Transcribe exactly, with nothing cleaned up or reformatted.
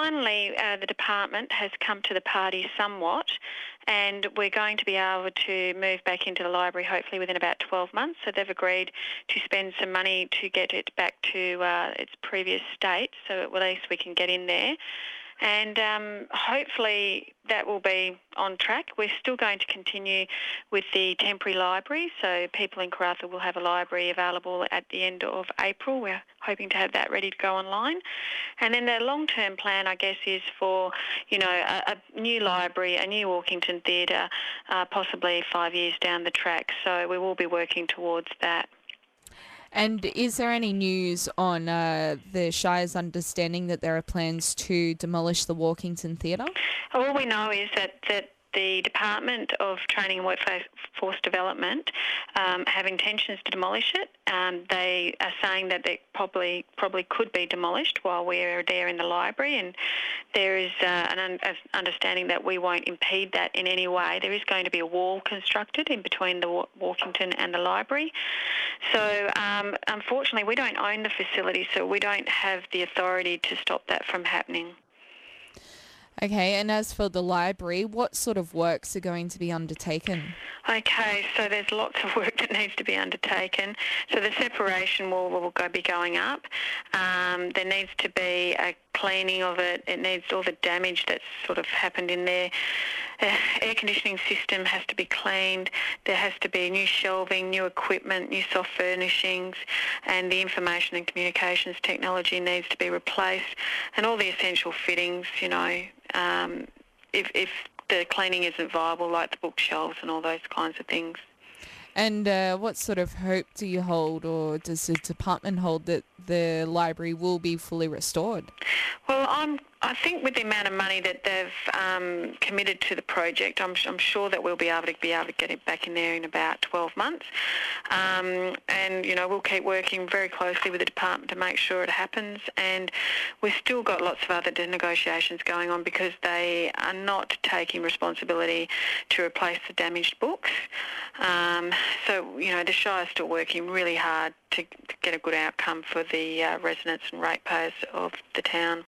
finally, uh, the department has come to the party somewhat, and we're going to be able to move back into the library hopefully within about twelve months. So they've agreed to spend some money to get it back to uh, its previous state, so at least we can get in there. And um, hopefully that will be on track. We're still going to continue with the temporary library, so people in Karratha will have a library available at the end of April. We're hoping to have that ready to go online. And then the long-term plan, I guess, is for, you know, a, a new library, a new Walkington Theatre, uh, possibly five years down the track. So we will be working towards that. And is there any news on uh, the Shire's understanding that there are plans to demolish the Walkington Theatre? All we know is that, that the Department of Training and Workforce Development um, have intentions to demolish it. Um, they are saying that it probably probably could be demolished while we're there in the library, and there is uh, an un- understanding that we won't impede that in any way. There is going to be a wall constructed in between the Walkington and the library. So um, unfortunately we don't own the facility, so we don't have the authority to stop that from happening. Okay, and as for the library, what sort of works are going to be undertaken? Okay, so there's lots of work that needs to be undertaken. So the separation wall will go, be going up. Um, there needs to be a cleaning of it. It needs all the damage that's sort of happened in there. Uh, air conditioning system has to be cleaned. There has to be new shelving, new equipment, new soft furnishings, and the information and communications technology needs to be replaced, and all the essential fittings, you know, um, if, if the cleaning isn't viable, like the bookshelves and all those kinds of things. And uh, what sort of hope do you hold, or does the department hold, that the library will be fully restored? Well, I'm, I think with the amount of money that they've um, committed to the project, I'm, I'm sure that we'll be able to be able to get it back in there in about twelve months. Um, and, you know, we'll keep working very closely with the department to make sure it happens. And we've still got lots of other negotiations going on because they are not taking responsibility to replace the damaged books. Um, so, you know, the Shire's still working really hard to, to get a good outcome for the uh, residents and ratepayers of the town.